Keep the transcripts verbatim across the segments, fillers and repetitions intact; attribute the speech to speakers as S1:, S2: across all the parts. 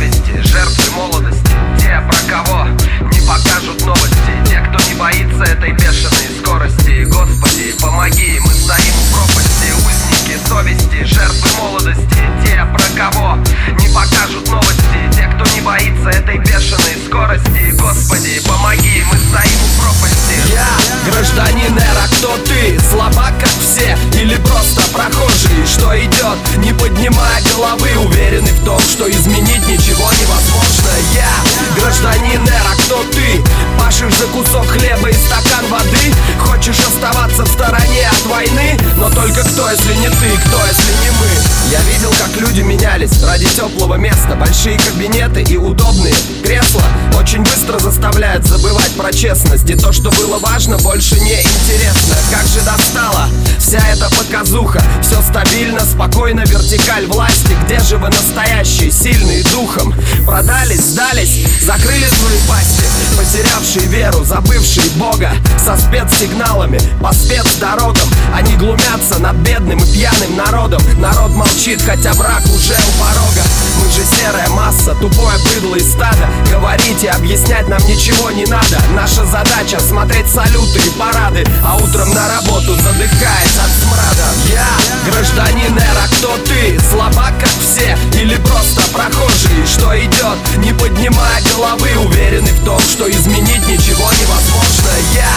S1: совести, жертвы молодости, те, про кого не покажут новости, те, кто не боится этой бешеной скорости. Господи, помоги, мы стоим у пропасти, узники совести, жертвы молодости, те, про кого не покажут новости, те, кто не боится этой бешеной скорости. Господи, помоги, мы стоим у пропасти.
S2: Я гражданин эра, кто ты? Слабак, как все, или просто прохожий, что идет, не поднимая головы, уверенный в том, что изменить ничего невозможно. Я гражданин эра, кто ты? Пашешь за кусок хлеба и стакан воды, хочешь оставаться в стороне от войны, но только кто, если не ты, кто, если не мы? Я видел, как люди менялись ради теплого места. Большие кабинеты и удобные кресла очень быстро заставляют забывать про честность, и то, что было важно, больше не интересно. Как же достала вся эта показуха, все стабильно, спокойно, вертикаль власти. Где же вы настоящие, сильные духом? Продались, сдались, закрыли свои пасти, потерявшие веру, забывшие Бога, со спецсигналами по спецдорогам. Они глумятся над бедным и пьяным народом. Народ молчит, хотя враг уже у порога. Мы же серая масса, тупое быдло из стада. Говорить и объяснять нам ничего не надо. Наша задача смотреть салюты и парады, а утром на работу задыхаясь от смрада. Я гражданин эра, кто ты? Слабак, как все, или просто прохожий, что идет, не поднимая головы, уверенный в том, что изменить ничего невозможно.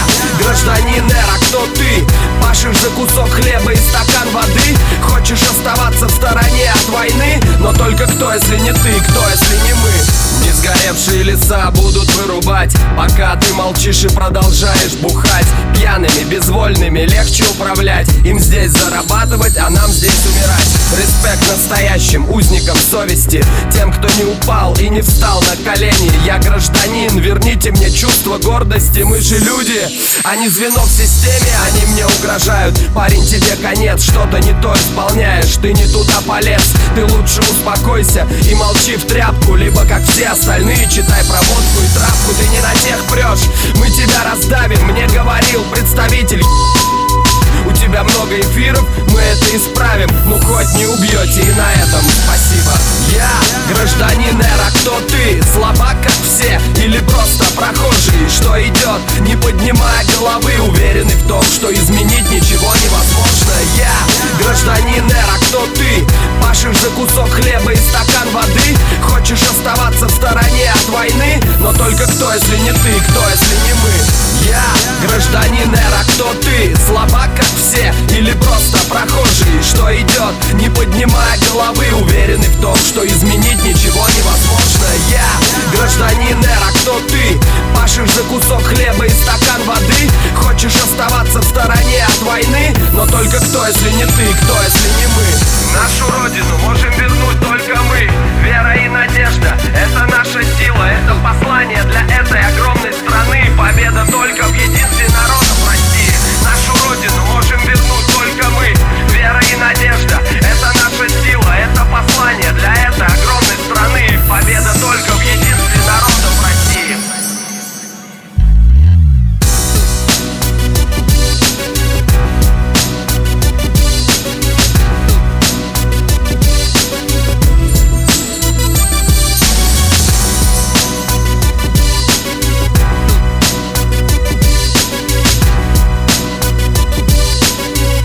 S2: Я гражданин эра, кто ты? Пашешь за кусок хлеба и стакан воды, хочешь оставаться в стороне от войны, но только кто, если не ты, кто, если не мы? Не сгоревшие леса будут вырубать, пока ты молчишь и продолжаешь бухать. Пьяными, безвольными легче управлять, им здесь зарабатывать, а нам здесь умирать. Респект настоящим узникам совести, тем, кто не упал и не встал на колени. Я гражданин, верните мне чувство гордости. Мы же люди, а не звено в системе. Они мне угрожают, парень, тебе конец, что-то не то исполняешь, ты не туда полез. Ты лучше успокойся и молчи в тряпку, либо как все остальные читай про водку и травку. Ты не на тех прешь, мы тебя раздавим, мне говорил представитель. У тебя много эфиров, мы это исправим, ну хоть не убьете, и на этом спасибо. Я гражданин эра, кто ты? Слабак, как все, или просто прохожий, что идет, не поднимая головы, уверенный в том, что изменить ничего невозможно. Я гражданин эра, кто ты? Пашешь за кусок хлеба и стакан воды, хочешь оставаться в стороне от войны, но только кто, если не ты, кто, если не мы? Я гражданин эра, кто ты? Слабак, как все, или просто прохожий, что идет, не поднимая головы, уверенный в том, что изменить ничего невозможно. Я гражданин эра, кто ты? Пашешь за кусок хлеба и стакан воды, хочешь оставаться в стороне от войны, но только кто, если не ты, кто, если не мы?